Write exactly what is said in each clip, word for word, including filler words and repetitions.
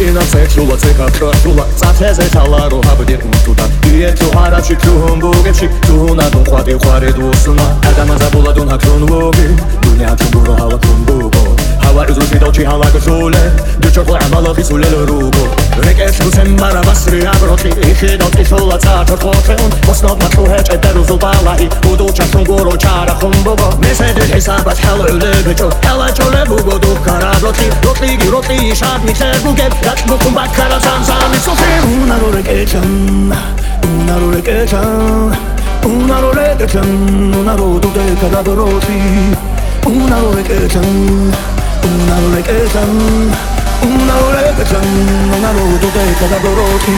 ინაცექშულა ცეკაფშულა წათეზე თალარო ჰაბდი უტუდა იეთო ჰარაში ჩუმბუგებში თუნა დუხვადი ხვარე დუსუნა ადამაზაბულა დუნ ჰაკრუნვოგი დუნია ჩუმბურო ჰავა ჩუმბუგო ჰავა იზუში დოჩი ჰავა გშულე დუჩოკო ამალო ხისულე რუბო რეკეშ რუსემბარა ბასრი აბროხი იქე დოჩი შულა წათო ხოხეუნ მოსნო მათუ ჰეჭე დერუზულ ბალაი უდუჩა ჩუმბურო ჩარა ხუმბუგო მესედი ჰესაბათ ჰალო ლებეჭო ჰალა ჩოლე ბუგო დუქარა როტი როტი როტი შაბნი ხერბუგე Gatmo con baccara zanzani sofri Una rorekechan, una rorekechan Una rorekechan, una rodoteca da doroti Una rorekechan, una rorekechan Una rorekechan, una rodoteca da doroti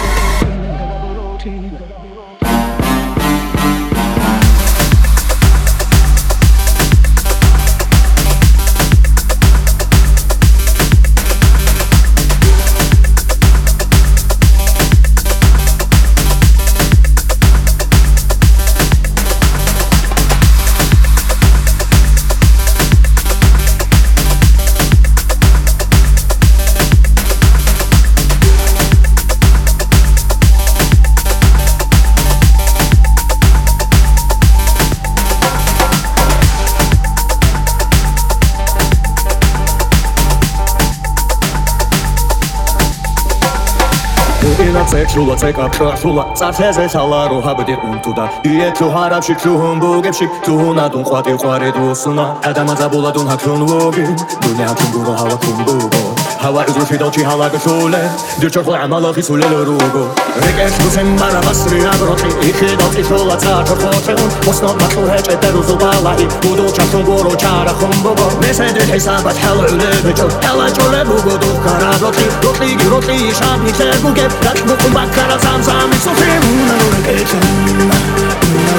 ინაცექშულა ცეკაფშულა წათეზე თალარო ჰაბდი უტუდა იეთო ჰარაში ჩუმბუგებში თუნა დუნ ხვადი ხვარე დუსუნა ადამაზაბულა დუნ ჰაკრუნვოგი დუნია ჩუმბურო ჰავა ჩუმბუგო ჰავა იზუში დოჩი ჰავა გშულე დუჩოკო ამალო ხისულე რუბო რეკეშ რუსემბარა ბასრი აბროხი იქე დოჩი შულა წათო ხოხეუნ მოსნო მათუ ჰეჭე დერუზულ ბალაი უდუჩა ჩუმბურო ჩარა ხუმბუგო მესედი ჰესაბათ ჰალო ლებეჭო ჰალა ჩოლე ბუგო დუქარა როტი როტი როტი შაბნი ხერბუგე Gatmo con baccara zanzani sofri Una rorekechan, una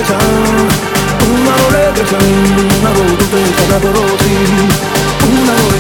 rorekechan Una rorekechan, una rodoteca da doroti Una rorekechan